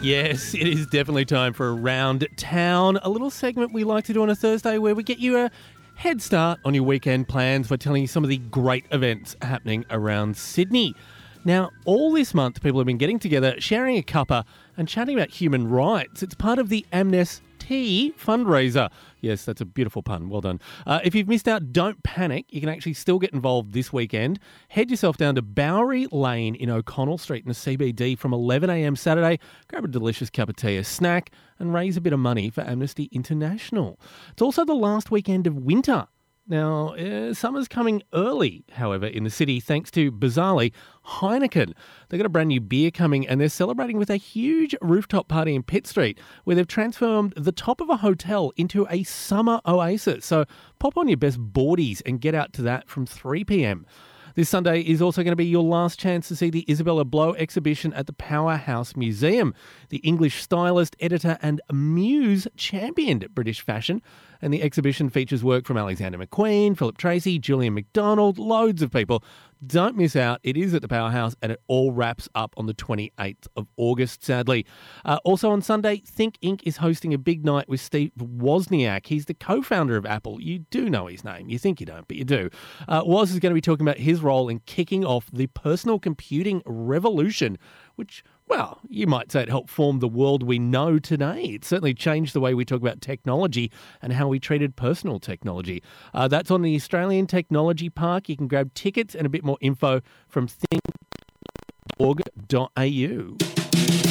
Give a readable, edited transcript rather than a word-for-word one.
Yes, it is definitely time for Around Town, a little segment we like to do on a Thursday where we get you a head start on your weekend plans by telling you some of the great events happening around Sydney. Now, all this month, people have been getting together, sharing a cuppa and chatting about human rights. It's part of the Amnesty fundraiser. Yes, that's a beautiful pun. Well done. If you've missed out, don't panic. You can actually still get involved this weekend. Head yourself down to Bowery Lane in O'Connell Street in the CBD from 11 a.m. Saturday. Grab a delicious cup of tea, a snack, and raise a bit of money for Amnesty International. It's also the last weekend of winter. Now, summer's coming early, however, in the city, thanks to, bizarrely, Heineken. They've got a brand new beer coming and they're celebrating with a huge rooftop party in Pitt Street where they've transformed the top of a hotel into a summer oasis. So pop on your best boardies and get out to that from 3 p.m. This Sunday is also going to be your last chance to see the Isabella Blow exhibition at the Powerhouse Museum. The English stylist, editor and muse championed British fashion, and the exhibition features work from Alexander McQueen, Philip Tracy, Julian McDonald, loads of people. Don't miss out. It is at the Powerhouse and it all wraps up on the 28th of August, sadly. Also on Sunday, Think Inc. is hosting a big night with Steve Wozniak. He's the co-founder of Apple. You do know his name. You think you don't, but you do. Woz is going to be talking about his role in kicking off the personal computing revolution, which, well, you might say it helped form the world we know today. It certainly changed the way we talk about technology and how we treated personal technology. That's on the Australian Technology Park. You can grab tickets and a bit more info from think.org.au.